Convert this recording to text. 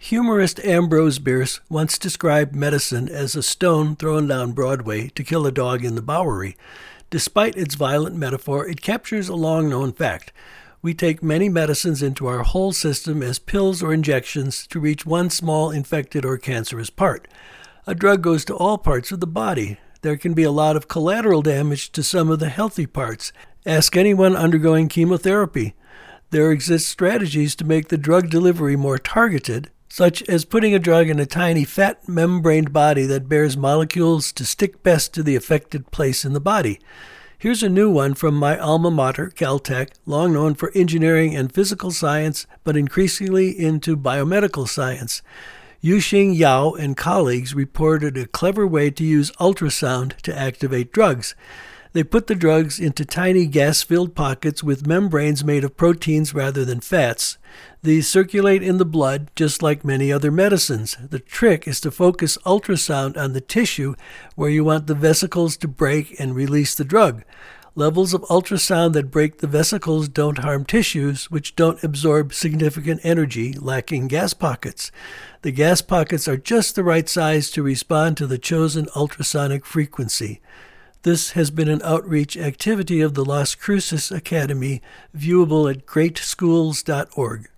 Humorist Ambrose Bierce once described medicine as a stone thrown down Broadway to kill a dog in the Bowery. Despite its violent metaphor, it captures a long-known fact. We take many medicines into our whole system as pills or injections to reach one small infected or cancerous part. A drug goes to all parts of the body. There can be a lot of collateral damage to some of the healthy parts. Ask anyone undergoing chemotherapy. There exist strategies to make the drug delivery more targeted, such as putting a drug in a tiny fat membraned body that bears molecules to stick best to the affected place in the body. Here's a new one from my alma mater, Caltech, long known for engineering and physical science, but increasingly into biomedical science. Yuxing Yao and colleagues reported a clever way to use ultrasound to activate drugs. They put the drugs into tiny gas-filled pockets with membranes made of proteins rather than fats. These circulate in the blood just like many other medicines. The trick is to focus ultrasound on the tissue where you want the vesicles to break and release the drug. Levels of ultrasound that break the vesicles don't harm tissues, which don't absorb significant energy, lacking gas pockets. The gas pockets are just the right size to respond to the chosen ultrasonic frequency. This has been an outreach activity of the Las Cruces Academy, viewable at greatschools.org.